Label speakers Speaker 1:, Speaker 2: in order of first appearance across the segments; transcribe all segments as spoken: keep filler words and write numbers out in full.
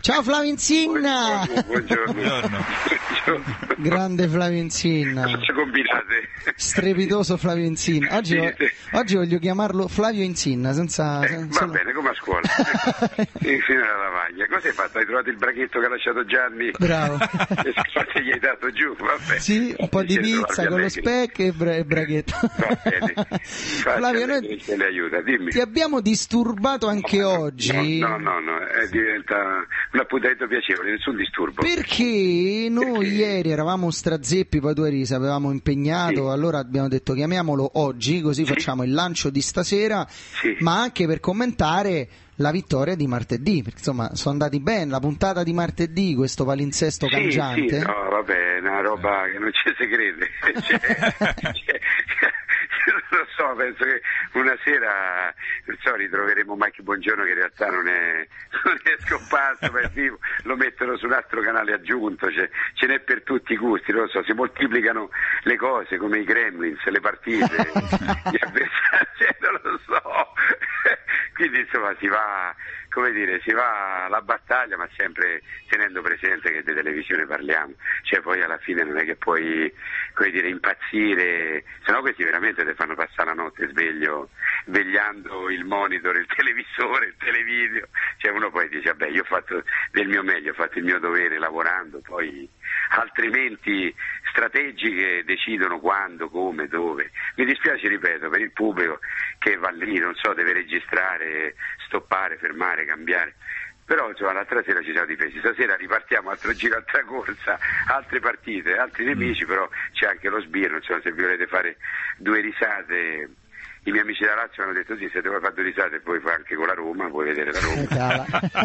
Speaker 1: Ciao Flavio Insinna.
Speaker 2: Buongiorno. Buongiorno.
Speaker 1: Buongiorno. Grande Flavio Insinna.
Speaker 2: Cosa combinate?
Speaker 1: Strepitoso Flavio Insinna. Oggi,
Speaker 2: Sì,
Speaker 1: vo-
Speaker 2: sì.
Speaker 1: oggi voglio chiamarlo Flavio Insinna senza,
Speaker 2: Eh,
Speaker 1: senza
Speaker 2: va
Speaker 1: lo-
Speaker 2: bene, come a scuola. Insieme alla lavagna. Cosa hai fatto? Hai trovato il braghetto che ha lasciato Gianni?
Speaker 1: Bravo.
Speaker 2: E scusa, gli hai dato giù, vabbè.
Speaker 1: Sì, un po' di
Speaker 2: Dice
Speaker 1: pizza
Speaker 2: Flavio
Speaker 1: con lo
Speaker 2: Allegri.
Speaker 1: specchio e bra- e braghetto.
Speaker 2: Va bene.
Speaker 1: Flavio, noi
Speaker 2: Che le aiuta, dimmi.
Speaker 1: ti abbiamo disturbato anche oggi.
Speaker 2: No, no, no, no, eh, diventa un appuntamento piacevole, nessun disturbo.
Speaker 1: Perché noi
Speaker 2: Perché?
Speaker 1: ieri eravamo strazeppi, poi tu eri, ci avevamo impegnato,
Speaker 2: Sì.
Speaker 1: allora abbiamo detto chiamiamolo oggi, così
Speaker 2: Sì.
Speaker 1: facciamo il lancio di stasera,
Speaker 2: Sì.
Speaker 1: ma anche per commentare la vittoria di martedì, perché insomma sono andati bene, la puntata di martedì, questo palinsesto
Speaker 2: Sì,
Speaker 1: cangiante.
Speaker 2: sì, no, vabbè, è una roba che non ci si crede. Cioè, cioè, non lo so, penso che una sera, non so, ritroveremo Mike Bongiorno che in realtà non è, non è scomparso, per vivo, lo mettono su un altro canale aggiunto, cioè, ce n'è per tutti i gusti, non lo so, si moltiplicano le cose come i Gremlins, le partite, gli avversari, cioè, non lo so. Quindi insomma si va, come dire, si va alla battaglia, ma sempre tenendo presente che di televisione parliamo, cioè poi alla fine non è che puoi, come dire, impazzire, sennò questi veramente ti fanno passare la notte sveglio, vegliando il monitor, il televisore, il televideo, cioè uno poi dice vabbè io ho fatto del mio meglio, ho fatto il mio dovere lavorando, poi altrimenti strategiche decidono quando, come, dove. Mi dispiace, ripeto, per il pubblico che va lì, non so, deve registrare, stoppare, fermare, cambiare. Però insomma l'altra sera ci siamo difesi, stasera ripartiamo, altro giro, altra corsa, altre partite, altri nemici, però c'è anche lo sbirro, insomma se vi volete fare due risate. I miei amici da Lazio mi hanno detto sì, se te vuoi fare due risate poi fai anche con la Roma, puoi vedere la Roma.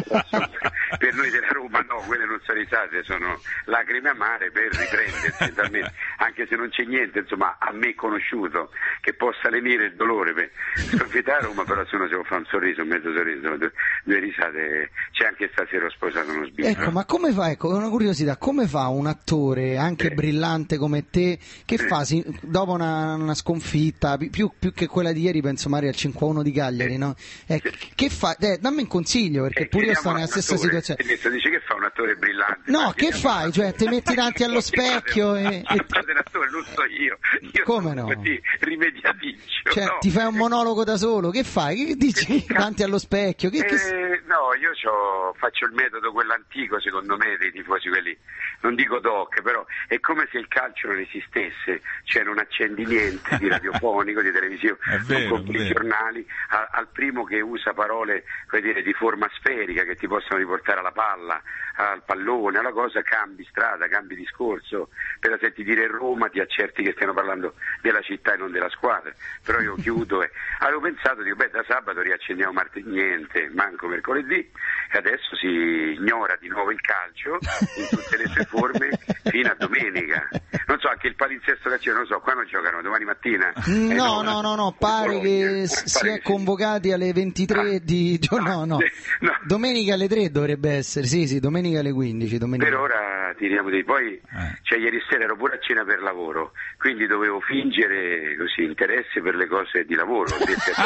Speaker 2: Per noi della Roma no, quelle non sono risate, sono lacrime amare per riprendersi talmente, anche se non c'è niente insomma a me conosciuto che possa lenire il dolore per sconfittare Roma, però se uno si può fare un sorriso, un mezzo sorriso, due, due risate, c'è anche stasera ho sposato uno sbirro.
Speaker 1: Ecco, ma come fa, ecco, una curiosità, come fa un attore anche
Speaker 2: Eh.
Speaker 1: brillante come te, che
Speaker 2: Eh.
Speaker 1: fa si- dopo una, una sconfitta, pi- più, più che quella di ieri, penso magari al cinque a uno di Cagliari, no? Eh, che fa? Eh, dammi un consiglio, perché
Speaker 2: Eh,
Speaker 1: pure io
Speaker 2: chiediamo
Speaker 1: sto
Speaker 2: a
Speaker 1: nella
Speaker 2: un
Speaker 1: stessa
Speaker 2: attore,
Speaker 1: situazione.
Speaker 2: e adesso dice che fa un attore brillante.
Speaker 1: No,
Speaker 2: Ma
Speaker 1: che
Speaker 2: chiediamo a
Speaker 1: fai?
Speaker 2: un
Speaker 1: Cioè,
Speaker 2: attore.
Speaker 1: ti metti davanti allo specchio e... e ti-
Speaker 2: Fate l'attore, non so io. Io
Speaker 1: Come
Speaker 2: sono
Speaker 1: no?
Speaker 2: così rimediaticcio.
Speaker 1: Cioè,
Speaker 2: no.
Speaker 1: ti fai un monologo da solo, che fai? Che dici davanti allo specchio? Che, che...
Speaker 2: Eh, no, io c'ho- faccio il metodo quello antico, secondo me, dei tifosi quelli, non dico doc, però è come se il calcio non esistesse, cioè non accendi niente di radiofonico, di televisione,
Speaker 3: È vero,
Speaker 2: non compri
Speaker 3: è
Speaker 2: i
Speaker 3: vero.
Speaker 2: giornali, a- al primo che usa parole, come dire, di forma sferica che ti possono riportare alla palla, al pallone, alla cosa, cambi strada, cambi discorso, per senti dire Roma ti accerti che stiano parlando della città e non della squadra, però io chiudo e avevo pensato, dico beh da sabato riaccendiamo martedì, niente, manco mercoledì e adesso si ignora di nuovo il calcio in tutte le sue forme fino a domenica, non so, anche il palinsesto calcio, non so, quando giocano, domani mattina? Eh,
Speaker 1: No, no, no, no, pare
Speaker 2: Bologna.
Speaker 1: che
Speaker 2: Eh,
Speaker 1: s- si
Speaker 2: pare
Speaker 1: è
Speaker 2: che sì.
Speaker 1: convocati alle ventitré
Speaker 2: Ah.
Speaker 1: di... No, no,
Speaker 2: No.
Speaker 1: domenica alle tre dovrebbe essere, sì, sì, domenica alle quindici. Domenica.
Speaker 2: Per ora tiriamo dei poi,
Speaker 3: Eh.
Speaker 2: cioè ieri sera ero pure a cena per lavoro, quindi dovevo fingere così interesse per le cose di lavoro, dette a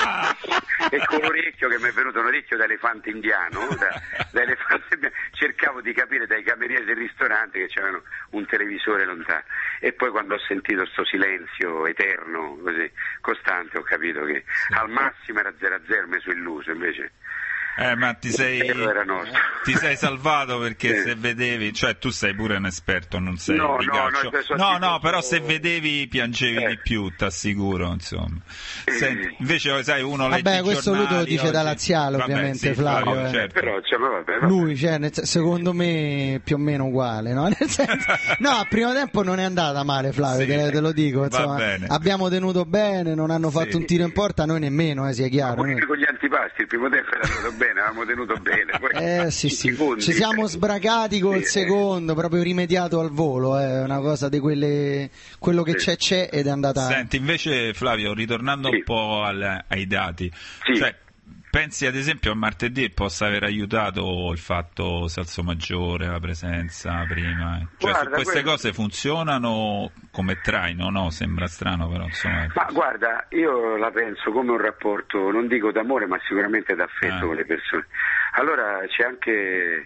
Speaker 2: te. E con l'orecchio che mi è venuto un orecchio da elefante indiano, da, da elefante indiano, cercavo di capire dai camerieri del ristorante che c'erano un televisore lontano. E poi quando ho sentito sto silenzio eterno, così, costante, ho capito che al massimo era zero a zero, mi sono illuso, invece
Speaker 3: Eh, ma ti sei,
Speaker 2: Quello era nostro.
Speaker 3: ti sei salvato perché
Speaker 2: Sì.
Speaker 3: se vedevi, cioè tu sei pure un esperto, non sei
Speaker 2: No,
Speaker 3: di
Speaker 2: no,
Speaker 3: calcio.
Speaker 2: no, sono
Speaker 3: No,
Speaker 2: tipo-
Speaker 3: no, però se vedevi piangevi
Speaker 2: Eh.
Speaker 3: di più, t'assicuro, insomma. Senti, invece sai, uno legge
Speaker 1: Vabbè,
Speaker 3: i
Speaker 1: questo lui te lo
Speaker 3: giornali
Speaker 1: dice
Speaker 3: oggi.
Speaker 1: da laziale,
Speaker 3: Vabbè,
Speaker 1: ovviamente,
Speaker 3: sì,
Speaker 1: Flavio, eh.
Speaker 3: certo.
Speaker 2: però insomma vabbè, vabbè.
Speaker 1: Lui, cioè, nel sen- secondo me più o meno uguale, no? Nel senso- no, al primo tempo non è andata male, Flavio,
Speaker 3: Sì,
Speaker 1: te, te lo dico.
Speaker 3: va
Speaker 1: Insomma,
Speaker 3: bene.
Speaker 1: abbiamo tenuto bene, non hanno fatto
Speaker 3: Sì.
Speaker 1: un tiro in porta, noi nemmeno, eh, sia chiaro.
Speaker 2: Pure
Speaker 1: noi-
Speaker 2: con gli antipasti il primo tempo era andato bene, avevamo tenuto bene. Poi
Speaker 1: Eh sì,
Speaker 2: i
Speaker 1: sì.
Speaker 2: secondi-
Speaker 1: Ci siamo sbracati col
Speaker 2: Sì,
Speaker 1: secondo, proprio rimediato al volo, è una cosa di quelle, quello che
Speaker 2: Sì.
Speaker 1: c'è c'è ed è andata...
Speaker 3: Senti, invece Flavio, ritornando
Speaker 2: Sì.
Speaker 3: un po' al- ai dati,
Speaker 2: Sì.
Speaker 3: cioè, pensi ad esempio a martedì possa aver aiutato il fatto Salso Maggiore, la presenza prima? Cioè,
Speaker 2: Guarda,
Speaker 3: su queste
Speaker 2: quello-
Speaker 3: cose funzionano come traino, no? Sembra strano, però insomma.
Speaker 2: Ma guarda, io la penso come un rapporto, non dico d'amore, ma sicuramente d'affetto
Speaker 3: Ah.
Speaker 2: con le persone. Allora c'è anche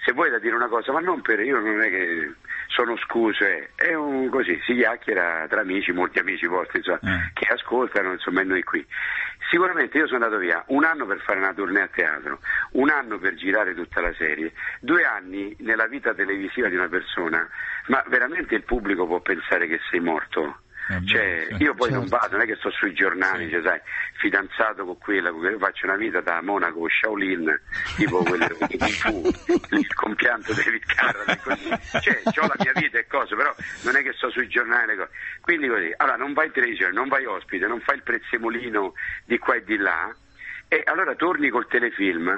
Speaker 2: se vuoi da dire una cosa, ma non per, io non è che sono scuso, è, è un così, si chiacchiera tra amici, molti amici vostri, insomma, eh. che ascoltano, insomma, e noi qui. Sicuramente io sono andato via un anno per fare una tournée a teatro, un anno per girare tutta la serie, due anni nella vita televisiva di una persona, ma veramente il pubblico può pensare che sei morto? Cioè, io poi certo. non vado, non è che sto sui giornali, sì. cioè, sai, fidanzato con quella, con io faccio una vita da Monaco, Shaolin, tipo quello di Kung Fu, il compianto David Carradine, così, cioè, ho la mia vita e cose, però non è che sto sui giornali, quindi così, allora non vai in televisione, non vai ospite, non fai il prezzemolino di qua e di là, e allora torni col telefilm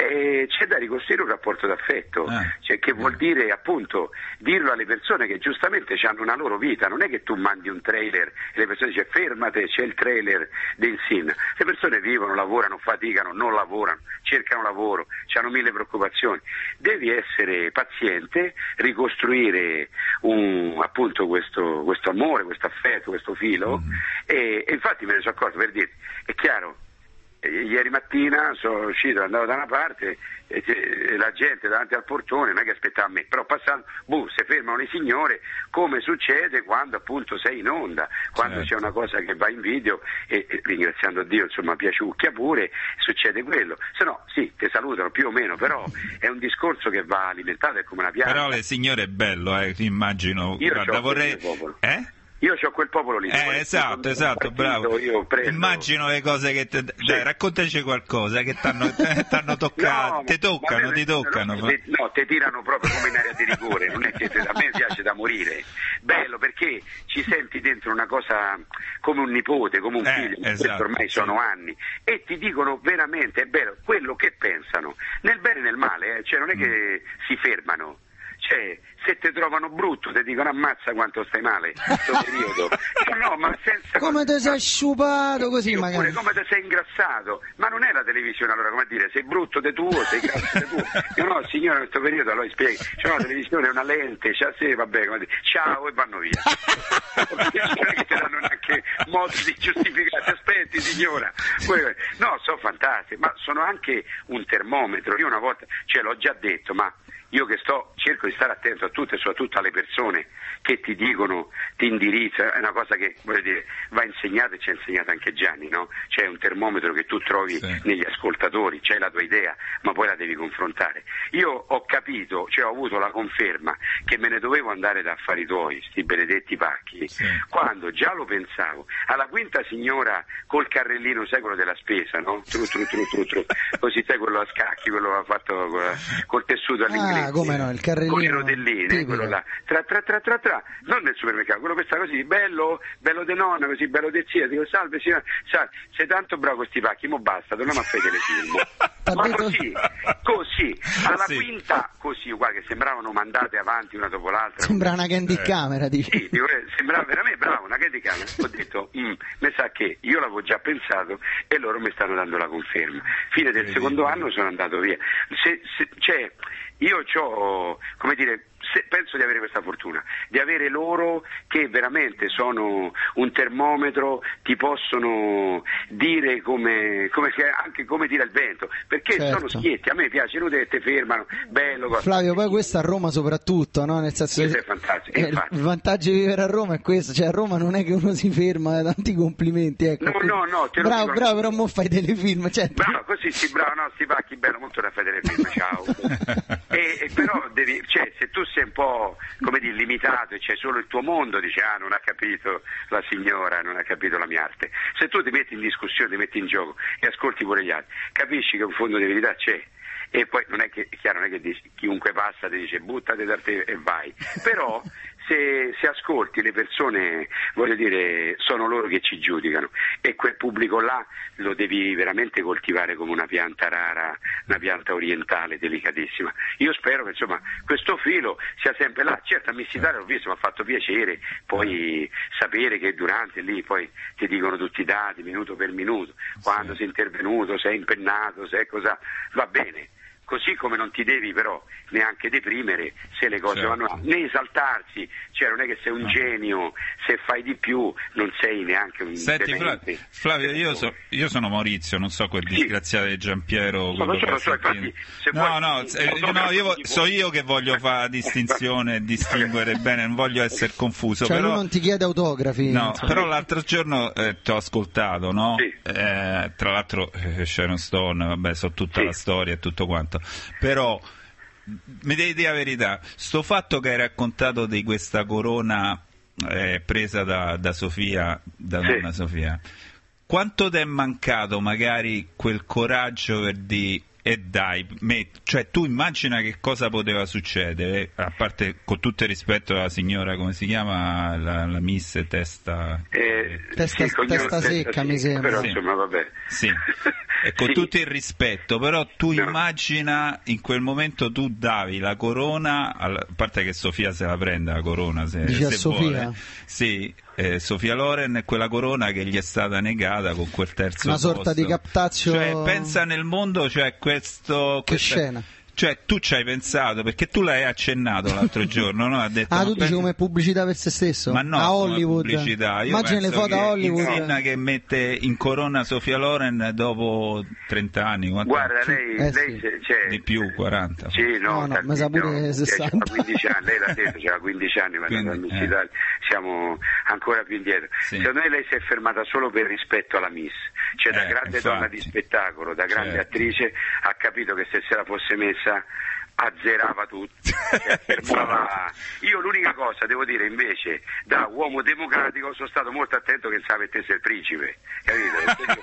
Speaker 2: e c'è da ricostruire un rapporto d'affetto, ah, cioè, che vuol dire appunto dirlo alle persone che giustamente hanno una loro vita, non è che tu mandi un trailer e le persone dicono fermate, c'è il trailer del Sin, le persone vivono, lavorano, faticano, non lavorano, cercano lavoro, hanno mille preoccupazioni, devi essere paziente, ricostruire un, appunto questo, questo amore, questo affetto, questo filo mm. e, e infatti me ne sono accorto, per dirti, è chiaro. Ieri mattina sono uscito, andavo da una parte e, e la gente davanti al portone non è che aspettava me, però passando, boh, si fermano le signore, come succede quando appunto sei in onda, quando certo. c'è una cosa che va in video e, e ringraziando Dio, insomma, piaciucchia pure, succede quello, se no sì, ti salutano più o meno, però è un discorso che va alimentato, è come una pianta.
Speaker 3: Però le signore è bello, eh, immagino.
Speaker 2: Io
Speaker 3: Guarda, vorrei...
Speaker 2: Eh? Io ho quel popolo lì.
Speaker 3: Eh, esatto, esatto, bravo.
Speaker 2: Io
Speaker 3: Immagino le cose che te...
Speaker 2: sì.
Speaker 3: Dai, raccontaci qualcosa che t'hanno toccato,
Speaker 2: no,
Speaker 3: ti toccano, ti toccano.
Speaker 2: No, no, te tirano proprio come in area di rigore, non è che te... a me piace da morire. Bello perché ci senti dentro una cosa come un nipote, come un
Speaker 3: eh,
Speaker 2: figlio,
Speaker 3: esatto,
Speaker 2: ormai
Speaker 3: sì.
Speaker 2: sono anni, e ti dicono veramente, è bello, quello che pensano, nel bene e nel male, eh? Cioè non è che mm. si fermano. Cioè, se ti trovano brutto ti dicono ammazza quanto stai male in questo periodo, no, no, ma senza
Speaker 1: come ti sei asciupato così
Speaker 2: io
Speaker 1: magari
Speaker 2: pure, come ti sei ingrassato, ma non è la televisione, allora come dire sei brutto di tuo, sei grasso di tuo, io no signore in questo periodo allora spieghi, cioè no, la televisione è una lente, cioè, sì, vabbè, come dire, ciao e vanno via non è che ti danno neanche modi di giustificare, aspetti signora, no, sono fantastici, ma sono anche un termometro, io una volta, cioè l'ho già detto, ma io che sto, cerco di stare attento a tutte e soprattutto alle persone che ti dicono, ti indirizzano, è una cosa che voglio dire, va insegnata e ci ha insegnato anche Gianni, no? C'è un termometro che tu trovi sì. negli ascoltatori, c'è la tua idea, ma poi la devi confrontare. Io ho capito, cioè ho avuto la conferma che me ne dovevo andare da affari tuoi, sti benedetti pacchi, sì. quando già lo pensavo, alla quinta signora col carrellino, sai quello della spesa, no? Tru, tru, tru, tru, tru. Così sai quello a scacchi, quello che ha fatto col tessuto all'inglese.
Speaker 1: Ah, come no, il carrellino.
Speaker 2: Con le rotelline, quello là, tra tra tra tra tra, non nel supermercato, quello che sta così, bello, bello de nonna, così, bello de zia, dico salve signora, salve, sei tanto bravo con questi pacchi, mo basta, torniamo a fare telefilm. Ma così, così, alla sì. quinta, così, uguale, che sembravano mandate avanti una dopo l'altra.
Speaker 1: Sembra una candy eh. camera, dici.
Speaker 2: Sì, dico, sembrava veramente bravo, una candy camera. Ho detto, mm, mi sa che io l'avevo già pensato e loro mi stanno dando la conferma. Fine del secondo anno sono andato via. Se, se, cioè, io c'ho, come dire, se, penso di avere questa fortuna, di avere loro che veramente sono un termometro, ti possono dire come, come anche come tira il vento, perché certo. sono schietti, a me piace, inutile che ti fermano, bello.
Speaker 1: Flavio, poi questo a Roma soprattutto, no? Nel senso
Speaker 2: questo è fantastico.
Speaker 1: Eh, il vantaggio di vivere a Roma è questo, cioè a Roma non è che uno si ferma, tanti complimenti, ecco.
Speaker 2: No, no, no, te lo
Speaker 1: bravo,
Speaker 2: dico,
Speaker 1: bravo, però mo fai telefilm, cioè.
Speaker 2: Bravo, così sì, bravo, no, sti pacchi, bello, molto da fare telefilm, ciao. e, e però devi, cioè, se tu sei un po', come dire, limitato e c'è solo il tuo mondo, dici, ah, non ha capito la signora, non ha capito la mia arte. Se tu ti metti in discussione, ti metti in gioco e ascolti pure gli altri, capisci che un fondo di verità c'è. E poi non è che, è chiaro, non è che dici, chiunque passa ti dice buttate da te e vai, però se, se ascolti le persone, voglio dire, sono loro che ci giudicano e quel pubblico là lo devi veramente coltivare come una pianta rara, una pianta orientale delicatissima. Io spero che insomma questo filo sia sempre là, certo a Missitalia l'ho visto, mi ha fatto piacere poi sapere che durante lì poi ti dicono tutti i dati minuto per minuto, quando sì. sei intervenuto, sei impennato, sei cosa, va bene. così come non ti devi però neanche deprimere se le cose
Speaker 3: certo.
Speaker 2: vanno, né esaltarsi, cioè non è che sei un no. genio, se fai di più non sei neanche un
Speaker 3: Senti Flavio, Flavio io, so, io sono Maurizio, non so quel disgraziato di Giampiero,
Speaker 2: no, lo so, lo so, infatti, se
Speaker 3: no
Speaker 2: vuoi,
Speaker 3: no, eh, no io vo- so io che voglio fare distinzione e distinguere bene, non voglio essere confuso,
Speaker 1: cioè
Speaker 3: però
Speaker 1: lui non ti chiede autografi,
Speaker 3: no,
Speaker 1: insomma.
Speaker 3: però l'altro giorno eh, ti ho ascoltato, no?
Speaker 2: Sì.
Speaker 3: Eh, tra l'altro eh, Sharon Stone, vabbè, so tutta
Speaker 2: sì.
Speaker 3: la storia e tutto quanto, però mi devi dire la verità, sto fatto che hai raccontato di questa corona eh, presa da, da Sofia, da
Speaker 2: sì.
Speaker 3: nonna Sofia, quanto ti è mancato magari quel coraggio per dire e dai, me, cioè tu immagina che cosa poteva succedere, a parte con tutto il rispetto alla signora, come si chiama, la, la miss testa
Speaker 2: eh,
Speaker 1: testa,
Speaker 2: sì,
Speaker 1: testa secca
Speaker 2: testa
Speaker 1: mi sembra,
Speaker 2: però
Speaker 3: sì.
Speaker 2: insomma vabbè
Speaker 3: sì. E con
Speaker 2: sì.
Speaker 3: tutto il rispetto, però tu
Speaker 2: no.
Speaker 3: immagina in quel momento tu davi la corona, a parte che Sofia se la prende la corona se,
Speaker 1: dice
Speaker 3: se
Speaker 1: Sofia
Speaker 3: vuole, sì, eh, Sofia Loren, quella corona che gli è stata negata con quel terzo
Speaker 1: una
Speaker 3: posto.
Speaker 1: sorta di captazio,
Speaker 3: cioè pensa nel mondo, cioè questo
Speaker 1: che
Speaker 3: questa...
Speaker 1: scena.
Speaker 3: Cioè tu ci hai pensato, perché tu l'hai accennato l'altro giorno, no? Ha detto,
Speaker 1: ah,
Speaker 3: ma
Speaker 1: tu dici
Speaker 3: pensi...
Speaker 1: come pubblicità per se stesso?
Speaker 3: Ma no,
Speaker 1: a Hollywood.
Speaker 3: Pubblicità. Io
Speaker 1: immagina le foto
Speaker 3: che
Speaker 1: a Hollywood.
Speaker 3: Insinna che mette in corona Sofia Loren dopo trenta anni.
Speaker 2: Guarda, lei,
Speaker 1: eh,
Speaker 2: lei
Speaker 1: sì.
Speaker 2: cioè,
Speaker 3: di più, quaranta.
Speaker 2: Sì, no,
Speaker 1: no, no mi sa pure sessanta.
Speaker 2: C'ha quindici anni, lei l'ha detto, c'ha quindici anni, ma
Speaker 3: Quindi,
Speaker 2: eh. Italia, siamo ancora più indietro.
Speaker 3: Sì.
Speaker 2: Secondo me lei si è fermata solo per rispetto alla Miss, cioè da
Speaker 3: eh,
Speaker 2: grande
Speaker 3: infatti.
Speaker 2: donna di spettacolo, da grande
Speaker 3: certo.
Speaker 2: attrice, ha capito che se se la fosse messa azzerava tutto, cioè, fermava. Io l'unica cosa devo dire invece, da uomo democratico sono stato molto attento che non sa mettesse il principe, capito?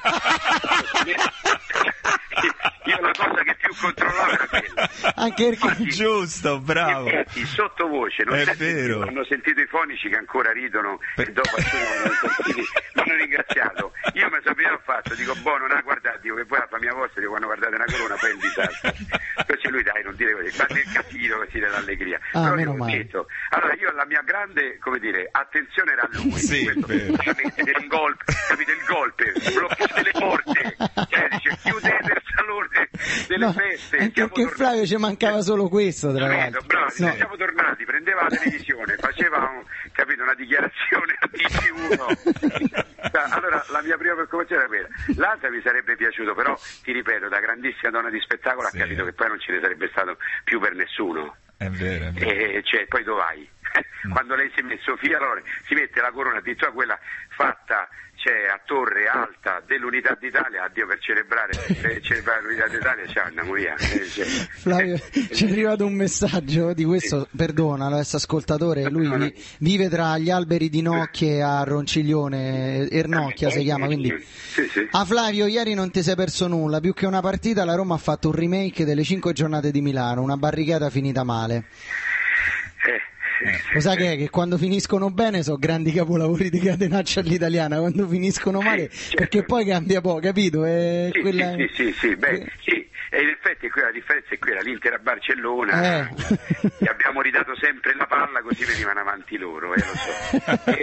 Speaker 2: Io la cosa che più controllavo era quella.
Speaker 1: Anche perché
Speaker 3: infatti, giusto, bravo.
Speaker 2: Infatti, sottovoce non
Speaker 3: è
Speaker 2: senti,
Speaker 3: vero.
Speaker 2: hanno sentito i fonici che ancora ridono
Speaker 3: per...
Speaker 2: e dopo mi hanno ringraziato. Io mi sapevo fatto, dico boh, non ha guardato, dico che poi la famiglia vostra, dico, quando guardate una corona poi è un disastro. Invece lui dai, non dire così, ma nel capito così dell'allegria.
Speaker 1: Ah,
Speaker 2: però
Speaker 1: meno
Speaker 2: io ho
Speaker 1: male.
Speaker 2: detto, allora io la mia grande, come dire, attenzione era a lui,
Speaker 3: sì,
Speaker 2: il golpe, capite il golpe, bloccate le porte, cioè dice chiudete il salone delle
Speaker 1: no,
Speaker 2: feste.
Speaker 1: anche perché Flavio ci mancava solo questo, tra l'altro.
Speaker 2: Bravo,
Speaker 1: no.
Speaker 2: siamo tornati, prendeva la televisione, faceva un, capito, una dichiarazione a T G uno. Allora la mia prima preoccupazione era quella. L'altra mi sarebbe piaciuto, però ti ripeto, da grandissima donna di spettacolo sì. ha capito che poi non ce ne sarebbe stato più per nessuno.
Speaker 3: È vero, è vero.
Speaker 2: E cioè, poi dove vai? Mm. Quando lei si mette Sofia Loren, si mette la corona addirittura quella fatta cioè, a torre alta dell'Unità d'Italia, addio per celebrare, per celebrare l'Unità d'Italia, ci andiamo via. Eh, cioè.
Speaker 1: Flavio, ci è arrivato un messaggio di questo, sì. perdona, questo ascoltatore, lui no, no. vive tra gli alberi di Nocchie a Ronciglione, Ernocchia si chiama, quindi...
Speaker 2: Sì, sì.
Speaker 1: Ah Flavio, ieri non ti sei perso nulla, più che una partita la Roma ha fatto un remake delle cinque giornate di Milano, una barricata finita male.
Speaker 2: Eh.
Speaker 1: Lo sai che è? Che quando finiscono bene sono grandi capolavori di catenaccia all'italiana, quando finiscono male, sì, certo. perché poi cambia poco, capito? È
Speaker 2: sì,
Speaker 1: quella...
Speaker 2: sì, sì, sì, beh, eh. sì. E in effetti quella differenza è quella, l'Inter a Barcellona,
Speaker 1: eh.
Speaker 2: gli abbiamo ridato sempre la palla così venivano avanti loro, eh, lo so.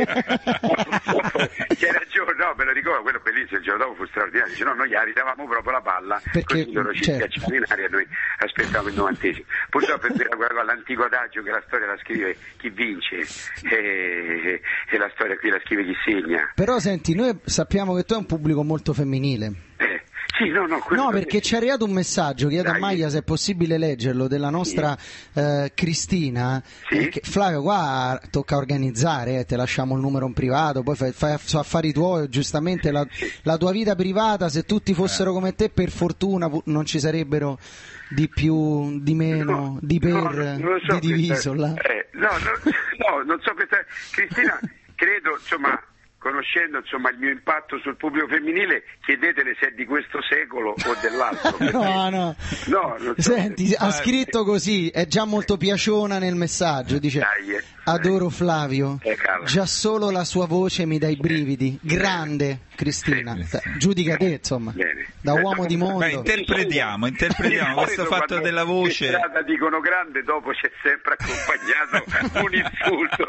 Speaker 2: C'è ragione, no, me lo ricordo, quello bellissimo, il giorno dopo fu straordinario, dice no, noi gli ridavamo proprio la palla,
Speaker 1: perché,
Speaker 2: così loro ci
Speaker 1: certo.
Speaker 2: schiacciavano in aria e noi aspettavamo il novantesimo. Purtroppo è quella, l'antico adagio che la storia la scrive chi vince e, e la storia qui la scrive chi segna.
Speaker 1: Però senti, noi sappiamo che tu hai un pubblico molto femminile.
Speaker 2: Eh. Sì, no, no,
Speaker 1: no, perché ci è arrivato un messaggio, chiedo a Maglia se è possibile leggerlo, della nostra sì. eh, Cristina.
Speaker 2: Sì.
Speaker 1: Eh, che, Flavio, qua tocca organizzare, eh, te lasciamo il numero in privato, poi fai, fai affari tuoi, giustamente la,
Speaker 2: sì.
Speaker 1: la tua vita privata, se tutti fossero come te, per fortuna non ci sarebbero di più, di meno,
Speaker 2: no,
Speaker 1: di per,
Speaker 2: no, so
Speaker 1: di diviso.
Speaker 2: Questa,
Speaker 1: là.
Speaker 2: Eh, no, no, no, non so questa... Cristina, credo, insomma... conoscendo insomma il mio impatto sul pubblico femminile, chiedetele se è di questo secolo o dell'altro. Perché...
Speaker 1: no, no.
Speaker 2: no non so
Speaker 1: Senti,
Speaker 2: se...
Speaker 1: ha scritto così, è già molto piaciona nel messaggio, dice
Speaker 2: Dai, eh.
Speaker 1: adoro Flavio,
Speaker 2: eh,
Speaker 1: già solo la sua voce mi dà i brividi, grande Cristina,
Speaker 2: sì.
Speaker 1: Giudica te insomma,
Speaker 2: Bene.
Speaker 1: da uomo di mondo.
Speaker 3: Beh, interpretiamo, interpretiamo questo fatto della voce.
Speaker 2: In strada dicono grande, dopo c'è sempre accompagnato un insulto.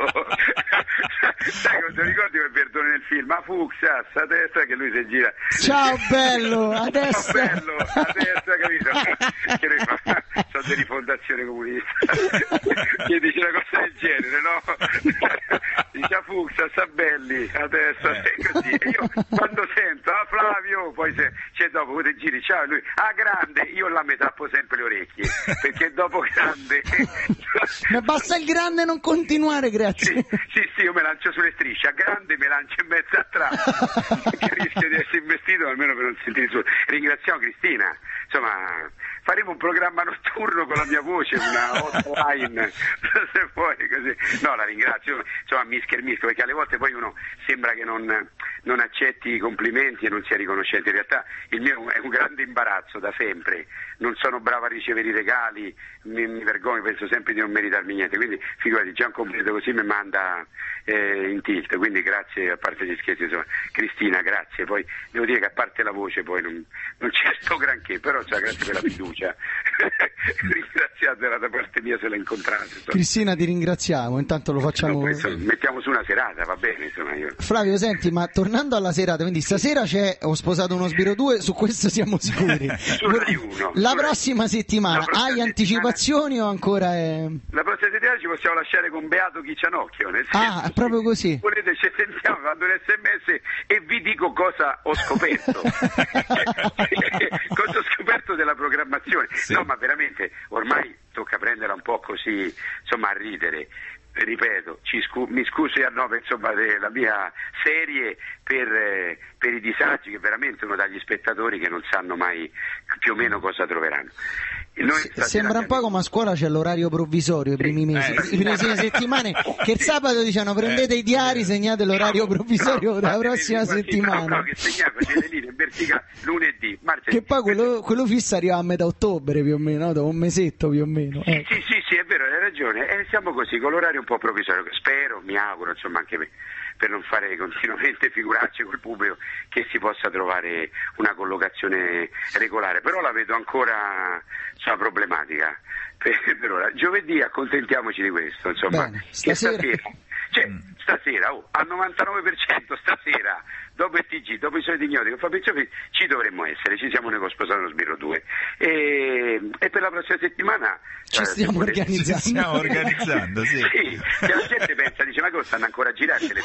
Speaker 2: Sai, quando ricordi quel verdone nel film, a Fuxas, a destra, che lui si gira.
Speaker 1: Ciao bello, a destra.
Speaker 2: Ciao bello, a destra, capito? Che lui fa, sono di rifondazione comunista. Che dice una cosa del genere, no? Dice a Fuxas, a belli, a destra, eh. Così. E io quando sento, a Flavio, poi se, c'è dopo, ti giri, ciao, lui, a grande, io là mi tappo sempre le orecchie, perché dopo grande...
Speaker 1: Ma basta il grande, non continuare, grazie.
Speaker 2: Sì, sì, sì, io me lancio sulle strisce, a grande mi lancio in mezzo a trappola, che rischio di essere investito almeno per non sentire su. Ringraziamo Cristina, insomma, faremo un programma notturno con la mia voce, una hotline, se vuoi, così. No, la ringrazio, insomma, mi schermisco, perché alle volte poi uno sembra che non, non accetti i complimenti e non sia riconoscente. In realtà il mio è un grande imbarazzo da sempre, non sono bravo a ricevere i regali, mi, mi vergogno, penso sempre di non meritarmi niente, quindi figurati, già un complimento così mi manda eh, in tilt, quindi grazie, a parte gli scherzi, insomma, Cristina, grazie. Poi devo dire che a parte la voce poi non, non c'è sto granché, però cioè, grazie per la fiducia. Ringraziatela da parte mia se la incontrate, insomma.
Speaker 1: Cristina, ti ringraziamo, intanto lo facciamo.
Speaker 2: No, insomma, mettiamo su una serata, va bene, insomma, io.
Speaker 1: Flavio, senti, ma tornando alla serata, quindi stasera c'è Ho sposato uno sbiro due, su questo siamo sicuri.
Speaker 2: uno,
Speaker 1: la prossima settimana
Speaker 2: la prossima
Speaker 1: hai
Speaker 2: settimana...
Speaker 1: anticipazioni o ancora è...
Speaker 2: La prossima settimana ci possiamo lasciare con Beato Chiccianocchio, nel senso,
Speaker 1: ah, proprio così.
Speaker 2: volete ci sentiamo, mando un sms e vi dico cosa ho scoperto. Cosa ho scoperto della programmazione. Sì. No, ma veramente ormai tocca prenderla un po' così, insomma, a ridere. Ripeto, ci scu- mi scuso a nome, insomma, della mia serie per, eh, per i disagi che veramente uno dà agli spettatori che non sanno mai più o meno cosa troveranno. Noi
Speaker 1: sembra un po' come a scuola c'è l'orario provvisorio i primi mesi,
Speaker 3: eh, sì.
Speaker 1: i primi settimane che il sabato dicevano prendete i diari, segnate l'orario provvisorio
Speaker 2: no,
Speaker 1: della prossima settimana.
Speaker 2: No, no, che segnate, facete linee in verticale lunedì, martedì.
Speaker 1: Che poi quello, quello fisso arriva a metà ottobre più o meno, no? Dopo un mesetto più o meno.
Speaker 2: Sì,
Speaker 1: eh.
Speaker 2: sì, sì, sì, è vero, hai ragione. E siamo così, con l'orario un po' provvisorio. Spero, mi auguro, insomma, anche per, per non fare continuamente figuracce col pubblico, che si possa trovare una collocazione regolare. Però la vedo ancora, insomma, problematica. Per, per ora. Giovedì accontentiamoci di questo, insomma.
Speaker 1: Bene, stasera...
Speaker 2: Che stasera, cioè, stasera, oh, al novantanove per cento stasera, dopo il T G, dopo i soliti ignoti, con Fabrizio Fizzi, ci dovremmo essere, ci siamo noi con Sposato Sbirro due. E, e per la prossima settimana
Speaker 1: ci stiamo
Speaker 2: eh,
Speaker 1: organizzando.
Speaker 3: Ci stiamo organizzando, sì.
Speaker 2: Sì, se la gente pensa, dice, ma che stanno ancora a girare le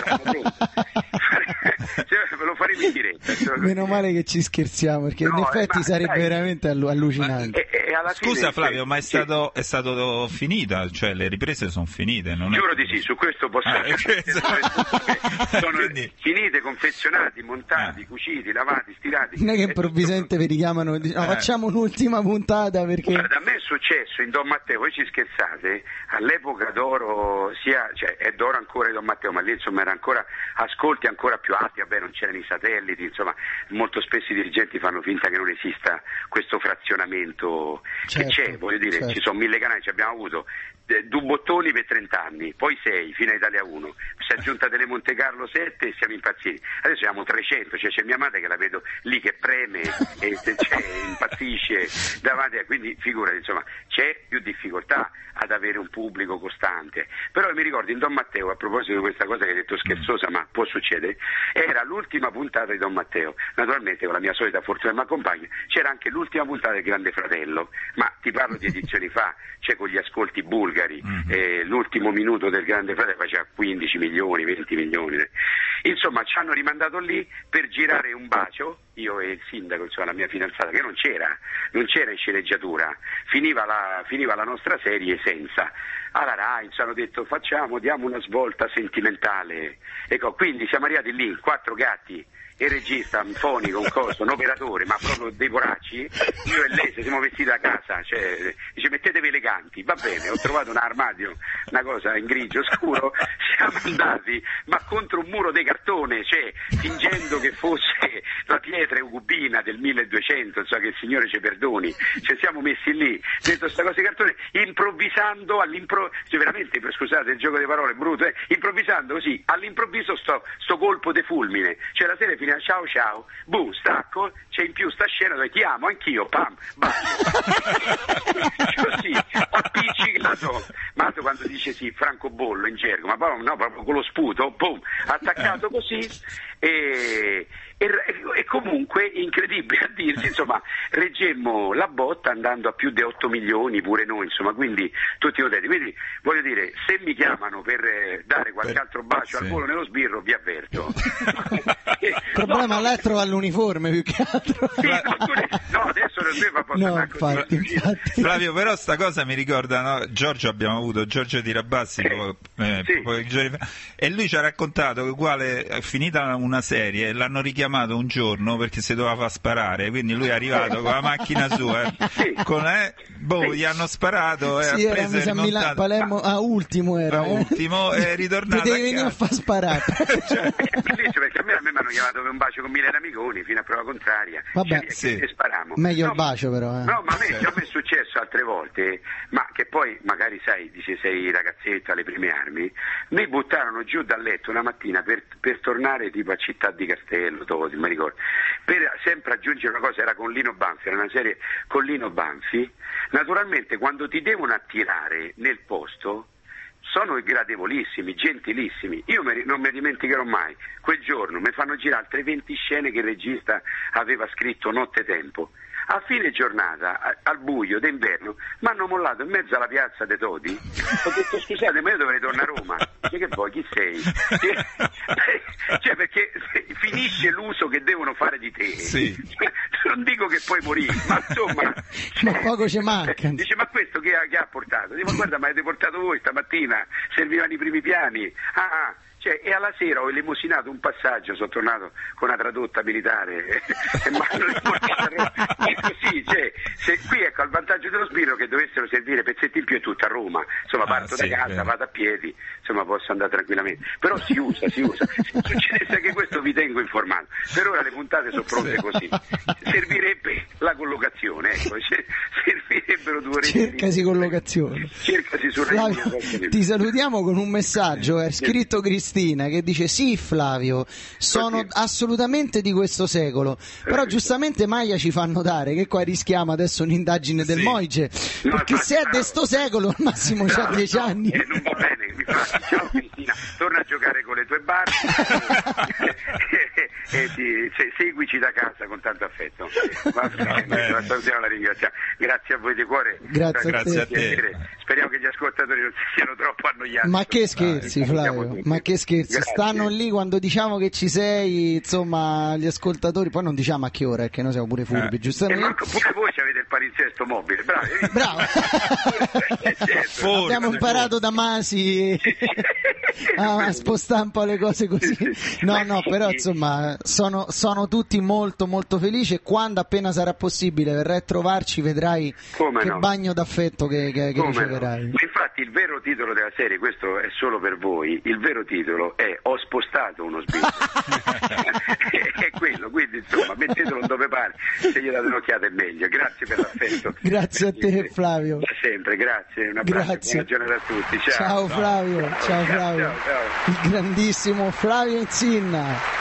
Speaker 2: lo faremo in diretta.
Speaker 1: Meno male che ci scherziamo, perché
Speaker 2: no,
Speaker 1: in effetti
Speaker 2: ma,
Speaker 1: sarebbe
Speaker 2: dai,
Speaker 1: veramente allucinante.
Speaker 2: E, e alla
Speaker 3: Scusa
Speaker 2: fine,
Speaker 3: Flavio, ma è
Speaker 2: sì.
Speaker 3: stato, è stato finita, cioè le riprese sono finite? Non
Speaker 2: Giuro
Speaker 3: è...
Speaker 2: di sì, su questo posso
Speaker 3: ah,
Speaker 2: dire. Sono
Speaker 3: quindi...
Speaker 2: finite, confezionati, montati, ah. cuciti, lavati, stirati.
Speaker 1: Non è che improvvisamente vi richiamano, no, eh. facciamo un'ultima puntata perché...
Speaker 2: Guarda, a me è successo in Don Matteo, voi ci scherzate, all'epoca d'oro, sia, cioè è d'oro ancora in Don Matteo, ma lì insomma era ancora ascolti ancora più alti, vabbè non c'erano i satelliti, insomma molto spesso i dirigenti fanno finta che non esista questo frazionamento, certo, che c'è, voglio dire, certo. Ci sono mille canali, ci abbiamo avuto eh, due bottoni per trenta anni, poi sei fino a Italia uno, si è aggiunta delle Monte Carlo sette e siamo impazziti, adesso siamo trecento, cioè c'è mia madre che la vedo lì che preme e cioè, impazzisce davanti, quindi figurati, insomma c'è più difficoltà ad avere un pubblico costante, però mi ricordo in Don Matteo, a proposito di questa cosa che hai detto scherzosa ma può succedere, era l'ultima puntata di Don Matteo, naturalmente con la mia solita fortuna che mi accompagna, c'era anche l'ultima puntata del Grande Fratello, ma ti parlo di edizioni fa, cioè con gli ascolti bulgari, mm-hmm. eh, l'ultimo minuto del Grande Fratello faceva quindici milioni, venti milioni, insomma ci hanno rimandato lì per girare un bacio, io e il sindaco, insomma la mia fidanzata, che non c'era, non c'era in sceneggiatura, finiva la, finiva la nostra serie senza. Alla Rai ci hanno detto facciamo, diamo una svolta sentimentale, ecco, quindi siamo arrivati lì, quattro gatti, il regista, un fonico, un coso, un operatore, ma proprio dei poracci, io e lei se siamo vestiti da casa, cioè, dice mettetevi eleganti, va bene, ho trovato un armadio, una cosa in grigio scuro, siamo andati, ma contro un muro di cartone, cioè fingendo che fosse la pietra eugubina del milleduecento, so che il Signore ci perdoni, ci siamo messi lì dentro sta cosa di cartone, improvvisando all'impro- cioè veramente, scusate il gioco di parole brutto, eh, improvvisando così all'improvviso sto, sto colpo di fulmine, cioè la serie finiva ciao ciao, boom, stacco, c'è in più sta scena dove ti amo anch'io, pam, bacio. Così ho appiccicato, ma quando dice sì, francobollo in gergo, ma poi no, proprio con lo sputo, boom, attaccato così e, e, e comunque incredibile a dirsi, insomma, reggemmo la botta andando a più di otto milioni pure noi, insomma, quindi tutti contenti. Quindi voglio dire, se mi chiamano per eh, dare qualche altro bacio sì. al volo nello sbirro, vi avverto.
Speaker 1: Il problema no, là è trovare l'uniforme più che altro.
Speaker 2: Sì, no, no, adesso non mi fa
Speaker 1: no, infatti, infatti.
Speaker 3: Flavio, però sta cosa mi ricorda, no? Giorgio, abbiamo avuto Giorgio Di Rabassi eh, eh, sì. pochi giorni fa, e lui ci ha raccontato che uguale è finita una serie, l'hanno richiamato un giorno perché si doveva far sparare, quindi lui è arrivato con la macchina sua, eh, sì. con eh, boh, sì. gli hanno sparato e
Speaker 1: sì,
Speaker 3: ha preso
Speaker 1: era, a Milano, Palermo, a ultimo era.
Speaker 3: A ultimo
Speaker 1: eh.
Speaker 3: è ritornato.
Speaker 1: Ti devi venire a far sparare.
Speaker 2: Cioè, perché a me, a me mi hanno chiamato per un bacio con mille amiconi fino a prova contraria.
Speaker 1: Vabbè,
Speaker 2: cioè,
Speaker 3: sì.
Speaker 2: che sparammo.
Speaker 1: Meglio
Speaker 2: no,
Speaker 1: il bacio però. Eh.
Speaker 2: No, ma a me, cioè, a me è successo altre volte, ma che poi magari sai, dice sei ragazzetto alle prime armi, mi buttarono giù dal letto una mattina per, per tornare tipo a Città di Castello, Tosi, mi ricordo, per sempre aggiungere una cosa, era con Lino Banfi, era una serie con Lino Banfi. Naturalmente quando ti devono attirare nel posto sono gradevolissimi, gentilissimi. Io me, non mi dimenticherò mai, quel giorno mi fanno girare altre venti scene che il regista aveva scritto nottetempo. A fine giornata, al buio d'inverno, mi hanno mollato in mezzo alla piazza dei Todi. Ho detto scusate, ma io dovrei tornare a Roma. Dice, che vuoi, chi sei? Cioè, perché finisce l'uso che devono fare di te.
Speaker 3: Sì.
Speaker 2: Non dico che puoi morire, ma insomma...
Speaker 1: ma poco ci manca.
Speaker 2: Dice, ma questo che ha, che ha portato? Dice, ma guarda, ma avete portato voi stamattina, servivano i primi piani. Ah, ah. Cioè, e alla sera ho elemosinato un passaggio, sono tornato con una tradotta militare e mi hanno riportato così, cioè, se, qui ecco al vantaggio dello sbirro che dovessero servire pezzetti in più è tutta a Roma, insomma parto ah, sì, da casa, bene. Vado a piedi, insomma posso andare tranquillamente, però si usa, si usa, se succedesse anche questo vi tengo informato, per ora le puntate sono pronte così, servirebbe la collocazione, ecco, cioè, servirebbero due ore.
Speaker 1: Cercasi collocazione.
Speaker 2: Cercasi su
Speaker 1: Flavio, ti salutiamo con un messaggio, è scritto Cristina che dice sì Flavio, sono Oddio. assolutamente di questo secolo, però giustamente Maia ci fa notare che qua rischiamo adesso un'indagine del sì. Moige, no, perché se è di sto secolo al massimo c'ha dieci no, anni.
Speaker 2: Eh, non va bene, mi fa, ciao Cristina, torna a giocare con le tue barre e, e ti, se, seguici da casa con tanto affetto. Va bene, la salutiamo, la ringraziamo. Grazie a voi di cuore.
Speaker 1: Grazie,
Speaker 3: grazie a te. A te.
Speaker 2: Speriamo che gli ascoltatori non siano troppo annoiati.
Speaker 1: Ma che scherzi, Dai, Flavio, ma che scherzi, grazie. Stanno lì quando diciamo che ci sei, insomma, gli ascoltatori, poi non diciamo a che ora, perché noi siamo pure furbi, eh. giustamente.
Speaker 2: E Marco, pure voi avete il palinsesto mobile, bravi.
Speaker 1: Bravo.
Speaker 2: certo.
Speaker 1: Abbiamo imparato da Masi a spostare un po' le cose così. No, no, però insomma, sono, sono tutti molto molto felici e quando appena sarà possibile verrai a trovarci, vedrai Come che no. bagno d'affetto che, che, che riceverai.
Speaker 2: No. Infatti il vero titolo della serie, questo è solo per voi, il vero titolo è Ho spostato uno sbirro. È quello, quindi insomma mettetelo dove pare, se gli date un'occhiata è meglio. Grazie per l'affetto.
Speaker 1: Grazie a te Flavio.
Speaker 2: Da sempre, grazie, un abbraccio,
Speaker 1: grazie.
Speaker 2: Buona giornata a tutti. Ciao,
Speaker 1: ciao Flavio, ciao, ciao Flavio.
Speaker 2: Ciao, ciao.
Speaker 1: Il grandissimo Flavio Insinna.